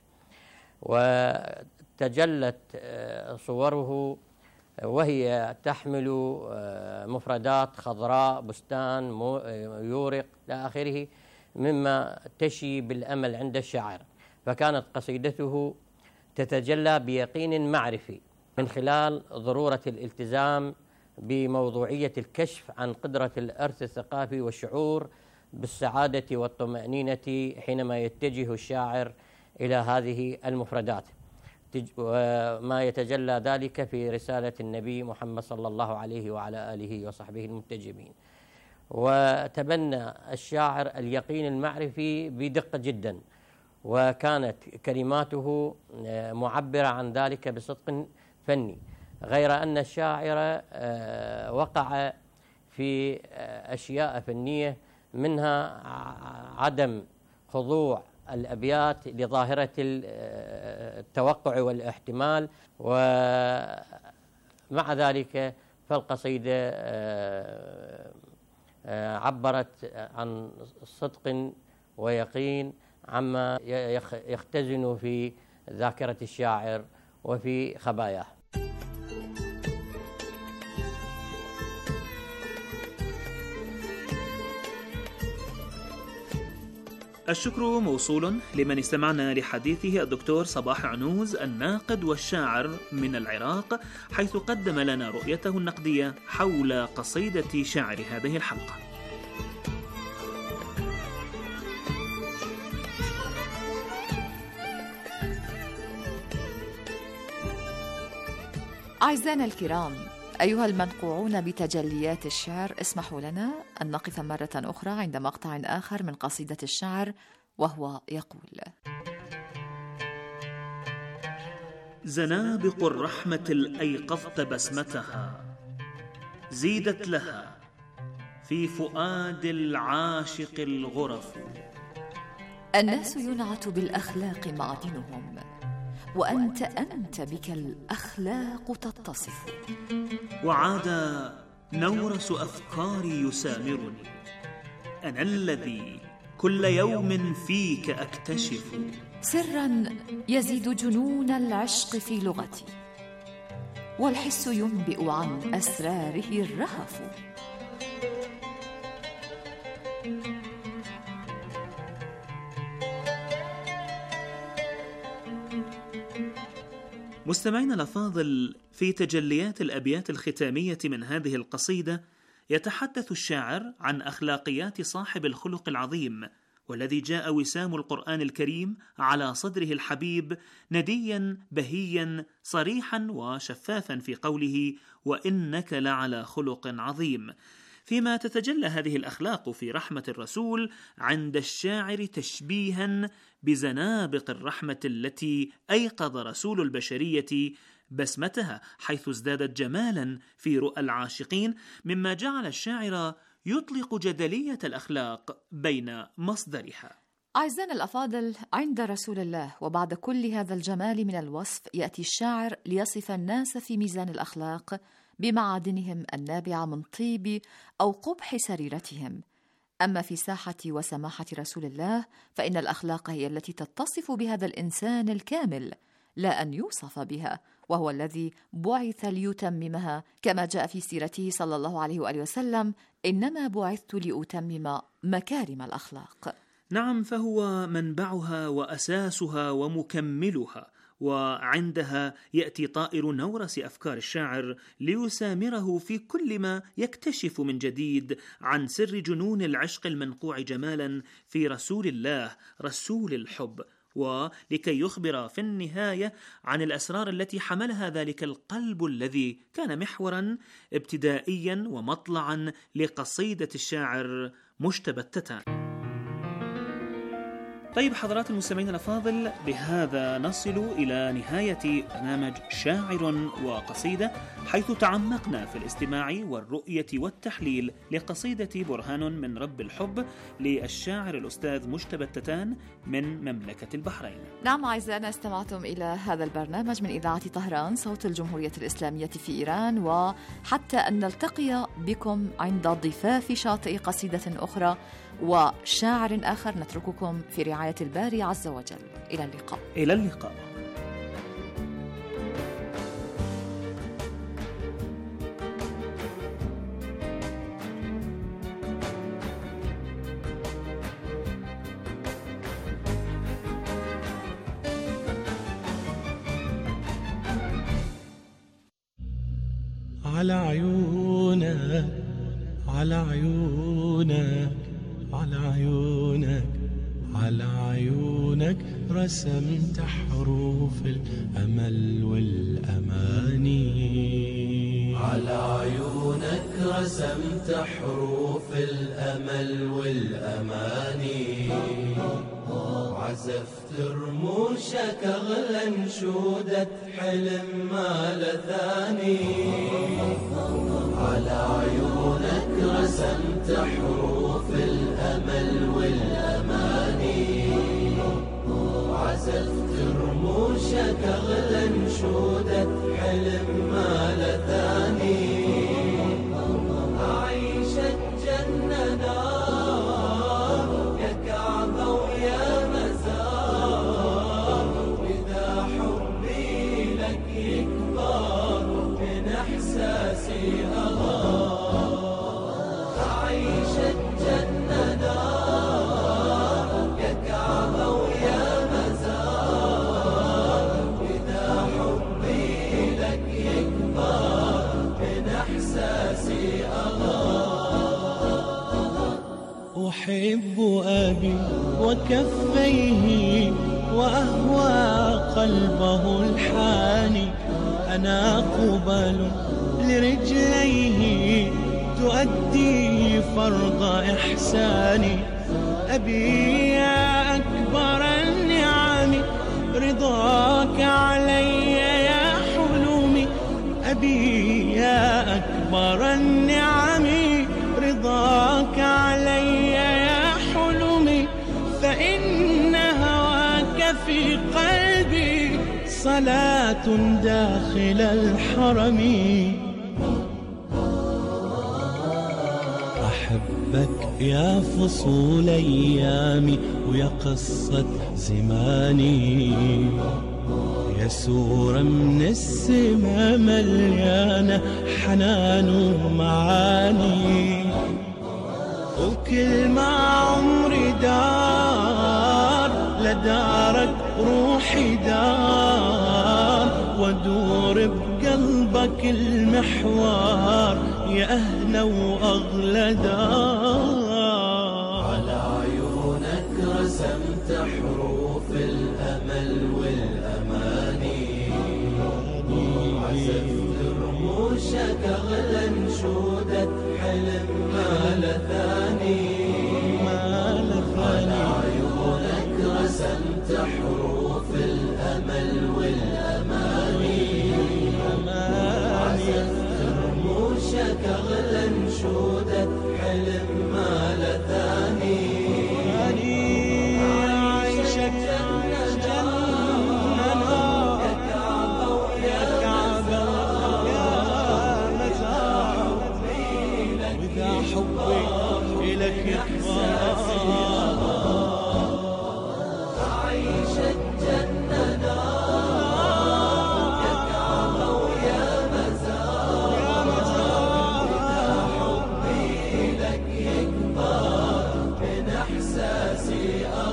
وتجلت صوره وهي تحمل مفردات خضراء، بستان، يورق إلى آخره، مما تشي بالأمل عند الشاعر. فكانت قصيدته تتجلى بيقين معرفي من خلال ضرورة الالتزام بموضوعية الكشف عن قدرة الإرث الثقافي والشعور بالسعادة والطمأنينة حينما يتجه الشاعر إلى هذه المفردات، وما يتجلى ذلك في رسالة النبي محمد صلى الله عليه وعلى آله وصحبه المنتجبين. وتبنى الشاعر اليقين المعرفي بدقة جدا، وكانت كلماته معبرة عن ذلك بصدق فني، غير أن الشاعر وقع في أشياء فنية منها عدم خضوع الأبيات لظاهرة التوقع والاحتمال، ومع ذلك فالقصيدة عبرت عن صدق ويقين عما يختزن في ذاكرة الشاعر وفي خباياه. الشكر موصول لمن استمعنا لحديثه الدكتور صباح عنوز الناقد والشاعر من العراق، حيث قدم لنا رؤيته النقدية حول قصيدة شاعر هذه الحلقة. أعزائنا الكرام، أيها المنقوعون بتجليات الشعر، اسمحوا لنا أن نقف مرة أخرى عند مقطع آخر من قصيدة الشعر، وهو يقول: زنابق الرحمة الأيقظت بسمتها، زيدت لها في فؤاد العاشق الغرف. الناس ينعت بالأخلاق معدنهم، وأنت بك الأخلاق تتصف. وعاد نورس أفكاري يسامرني، أنا الذي كل يوم فيك أكتشف سرا يزيد جنون العشق في لغتي، والحس ينبئ عن أسراره الرهف. مستمعينا الأفاضل، في تجليات الأبيات الختامية من هذه القصيدة يتحدث الشاعر عن أخلاقيات صاحب الخلق العظيم، والذي جاء وسام القرآن الكريم على صدره الحبيب نديا بهيا صريحا وشفافا في قوله: وإنك لعلى خلق عظيم، فيما تتجلى هذه الأخلاق في رحمة الرسول عند الشاعر تشبيها بزنابق الرحمة التي أيقظ رسول البشرية بسمتها، حيث ازدادت جمالا في رؤى العاشقين، مما جعل الشاعر يطلق جدلية الأخلاق بين مصدرها. أعزائنا الأفاضل، عند رسول الله وبعد كل هذا الجمال من الوصف يأتي الشاعر ليصف الناس في ميزان الأخلاق بمعادنهم النابعة من طيب أو قبح سريرتهم. أما في ساحة وسماحة رسول الله فإن الأخلاق هي التي تتصف بهذا الإنسان الكامل لا أن يوصف بها، وهو الذي بعث ليتممها، كما جاء في سيرته صلى الله عليه وآله وسلم: إنما بعثت لأتمم مكارم الأخلاق. نعم، فهو منبعها وأساسها ومكملها، وعندها يأتي طائر نورس أفكار الشاعر ليسامره في كل ما يكتشف من جديد عن سر جنون العشق المنقوع جمالا في رسول الله رسول الحب، ولكي يخبر في النهاية عن الأسرار التي حملها ذلك القلب الذي كان محورا ابتدائيا ومطلعا لقصيدة الشاعر مجتبى التتان. طيب حضرات المستمعين الأفاضل، بهذا نصل إلى نهاية برنامج شاعر وقصيدة، حيث تعمقنا في الاستماع والرؤية والتحليل لقصيدة برهان من رب الحب للشاعر الأستاذ مجتبى التتان من مملكة البحرين. نعم أعزائنا، استمعتم إلى هذا البرنامج من إذاعة طهران صوت الجمهورية الإسلامية في إيران، وحتى أن نلتقي بكم عند ضفاف شاطئ قصيدة أخرى وشاعر آخر، نترككم في رعاية الباري عز وجل. إلى اللقاء. إلى اللقاء. على عيونك على عيونك على عيونك على عيونك رسمت حروف الأمل والأماني. على عيونك رسمت حروف الأمل والأماني، عزفت رموشك أغلى انشودة حلم ما لثاني. على عيونك رسمت حروف الأمل والأماني، عزفت رموشك أغلى انشودة حلم ما لثاني. أعيش الجنة نار يا كعبة ويا مزار، وإذا حبي لك يكبر من إحساسي أغار. أعيش الجنة نار يا كعبة ويا مزار، وإذا حبي لك يكبر من إحساسي أغار. أحب أبي وكفيه وأهوى قلبه الحاني، أنا قبل لرجليه تؤدي فرض إحساني. أبي يا أكبر النعم رضاك علي يا حلمي. أبي يا أكبر النعم رضاك علي يا حلمي، فإن هواك في قلبي صلاة داخل الحرم. أحبك يا فصول أيامي ويا قصة زماني، يا سورة من السما مليانة حنان ومعاني. وكل ما عمري دار لدارك روحي دار، ودور بقلبك المحور يا أهلا وأغلى دار. على عيونك رسمت حروف الأمل والأماني، عزفت رموشك أغلى انشودة حلم ما لثاني. على عيونك رسمت حروف الأمل والأماني، عزفت رموشك أغلى انشودة حلم ما لثاني. عيشك حبي لك يكبر. عيش الجنة نار يا كعبة ويا مزار. إذا حبي لك يكبر من إحساسي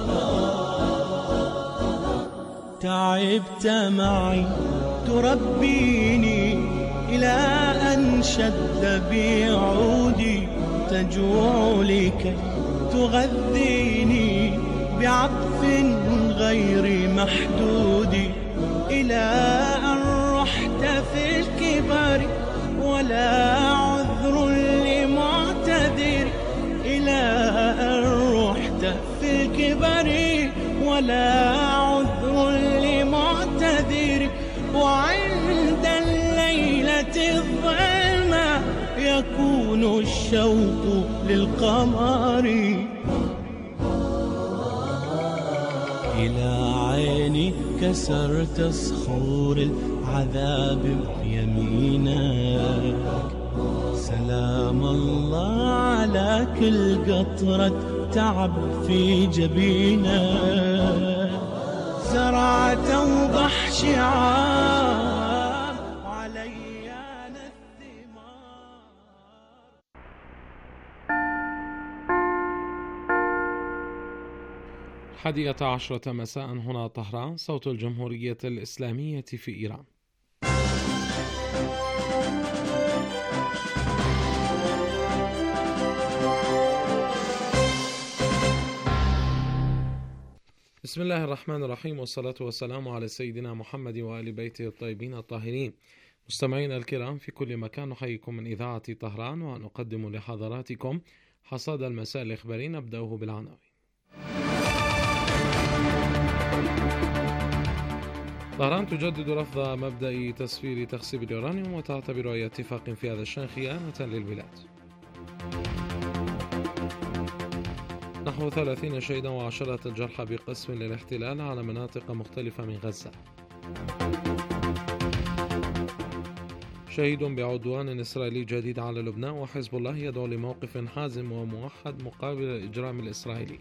أغار. تعبت معي تربيني إلى أن شد بعودي، تجوع لكي تغذيني بعطف غير محدود، إلى أن رحت في الكبر ولا عذر لمعتذر، إلى أن رحت في الكبر ولا عذر لمعتذر. وعند الليلة الظلمة يكون الشوق للقمر، إلى عيني كسرت صخور العذاب بيمينك. سلام الله على كل قطرة تعب في جبينك. زرعت وضح شعار وعليان الثمار. 11 مساء هنا طهران، صوت الجمهورية الإسلامية في إيران. بسم الله الرحمن الرحيم، والصلاة والسلام على سيدنا محمد وآل بيته الطيبين الطاهرين. مستمعينا الكرام في كل مكان، نحييكم من إذاعة طهران ونقدم لحضراتكم حصاد المساء الإخباري. نبدأه بالعناوين. طهران تجدد رفض مبدأ تسفير تخصيب اليورانيوم وتعتبر أي اتفاق في هذا الشأن خيانة للبلاد. نحو 30 شهيدا وعشرة الجرحى بقسم للاحتلال على مناطق مختلفة من غزة. شهيد بعدوان إسرائيلي جديد على لبنان، وحزب الله يدعو لموقف حازم وموحد مقابل الإجرام الإسرائيلي.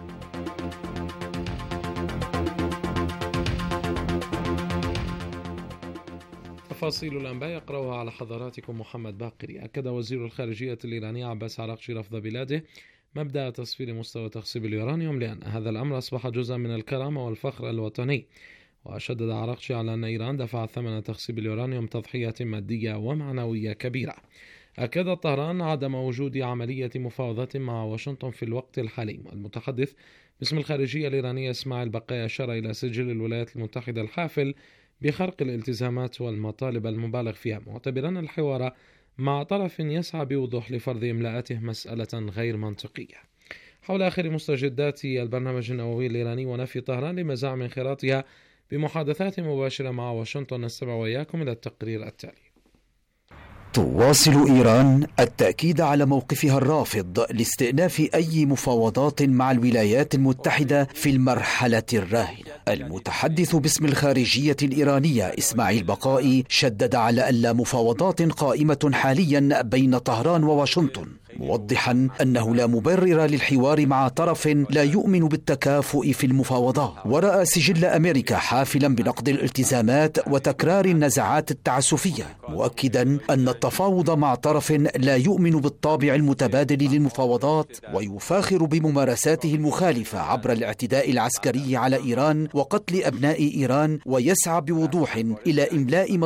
تفاصيل الأنباء يقرأها على حضراتكم محمد باقري. أكد وزير الخارجية الإيراني عباس عراقچي رفض بلاده مبدأ تصفير مستوى تخصيب اليورانيوم، لأن هذا الأمر أصبح جزءا من الكرامة والفخر الوطني. وشدد عراقچي على أن إيران دفعت ثمن تخصيب اليورانيوم تضحيات مادية ومعنوية كبيرة. أكد طهران عدم وجود عملية مفاوضات مع واشنطن في الوقت الحالي. المتحدث باسم الخارجية الإيرانية إسماعيل بقاي أشار إلى سجل الولايات المتحدة الحافل بخرق الالتزامات والمطالب المبالغ فيها، معتبرا الحوار مع طرف يسعى بوضوح لفرض إملاءاته مسألة غير منطقية. حول آخر مستجدات البرنامج النووي الإيراني ونفي طهران لمزاعم انخراطها بمحادثات مباشرة مع واشنطن، نستمع وإياكم إلى التقرير التالي. تواصل إيران التأكيد على موقفها الرافض لاستئناف أي مفاوضات مع الولايات المتحدة في المرحلة الراهنة. المتحدث باسم الخارجية الإيرانية إسماعيل بقائي شدد على أن لا مفاوضات قائمة حاليا بين طهران وواشنطن، موضحا أنه لا مبرر للحوار مع طرف لا يؤمن بالتكافؤ في المفاوضات. ورأى سجل أمريكا حافلا بنقد الالتزامات وتكرار النزعات التعسفية، مؤكدا أن التفاوض مع طرف لا يؤمن بالطابع المتبادل للمفاوضات ويفاخر بممارساته المخالفة عبر الاعتداء العسكري على إيران وقتل أبناء إيران، ويسعى بوضوح إلى إملاء